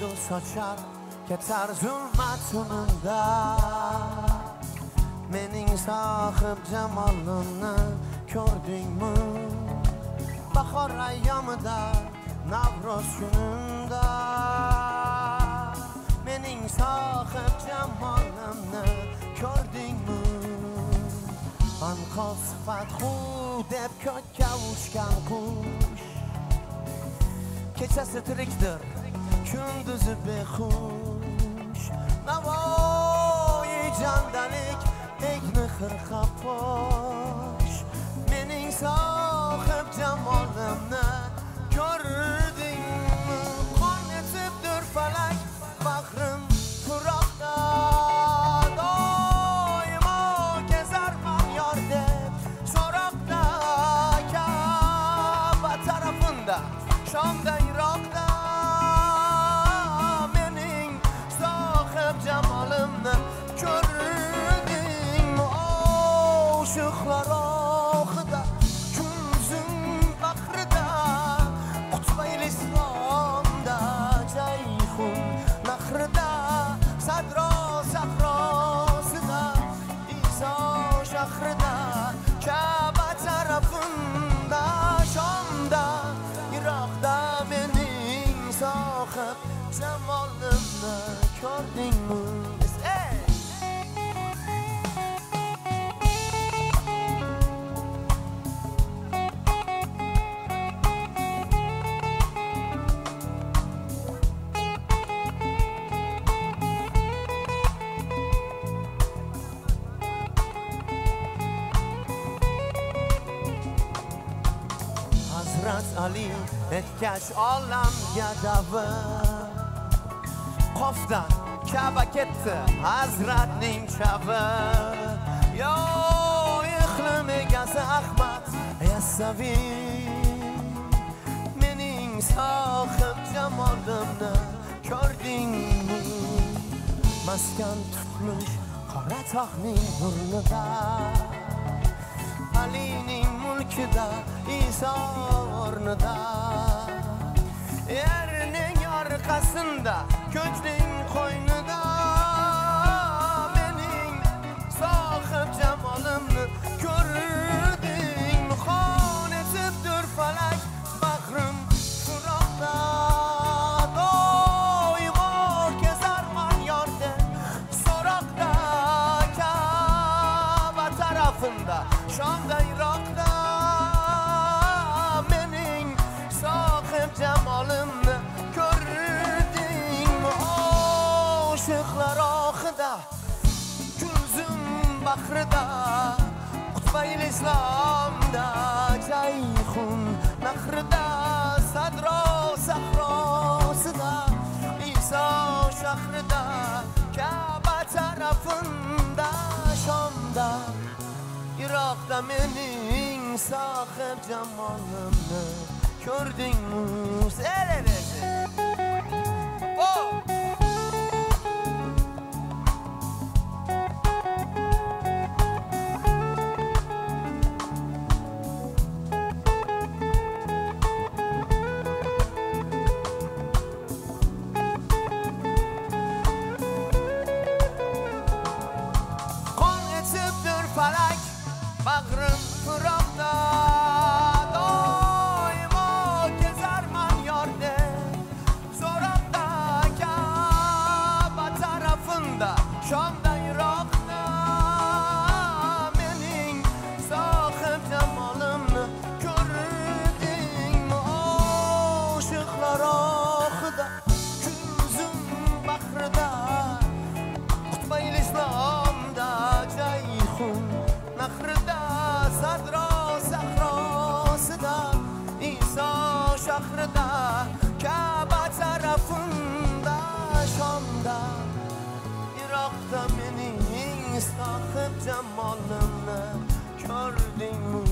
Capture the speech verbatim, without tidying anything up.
nurdu sochar ketar zulmat unida mening sohib jamolimni ko'rdingmi bahor ayyomida Navro'z kunimda mening sohib jamolimni ko'rdingmi anqov sifat xud deb ko'kka uchgan qush kechasi tirikdir kunduzi behush navoiy jandalik egni xirqaposh mening sohib jamolimni ko'rdingmi qon etibdir falak bahrim turoqda doimo kezarman yor deb so'roqda Ka'ba tarafında Shomda Iroqda mening sohib jamolimni ko'rdingmi oshiqlar oxida kunzim bahrida qutbayl islomda jayhun nahrida sadro sahrosida Iso shahrida Ka'ba tarafında Shomda Iroqda mening sohib jamolimni ko'rdingmi Hazrat Ali etkash olamga davr Qofdan Ka'ba ketdi Hazratning chavi yo iqlim egasi Ahmad Yassavi mening sohib jamolimni ko'rdingmi maskan tutmish qora tog'ning burnida Alining mulkida Iso o'rnida yerning orqasida ko'chning qo'ynida mening sohib jamolimni ko'rdingmi qon etibdir falak bahrim turoqda doimo kezarman yorda so'roqda Ka'ba tarafında Shomda Iroqda mening sohib jamolimni ko'rdingmi oshiqlar oxida kunzim bahrida qutbayl islomda jayhun nahrida sadro sahrosida Iso shahrida Ka'ba tarafında Shomda Iroqda mening sohib jamolimni ko'rdingmi sereresi oh qon etibdir falak bag'rim turoqda doimo kezarman yorda so'roqda Ka'ba tarafında Shomda Iroqda mening sohib jamolimni ko'rdingmi oshiqlar oxida kunzim bahrida qutbayl islomda jayhun nahrida sadro sahrosida Iso shahrida Ka'ba tarafında Shomda Iroqda mening sohib jamolimni ko'rdingmi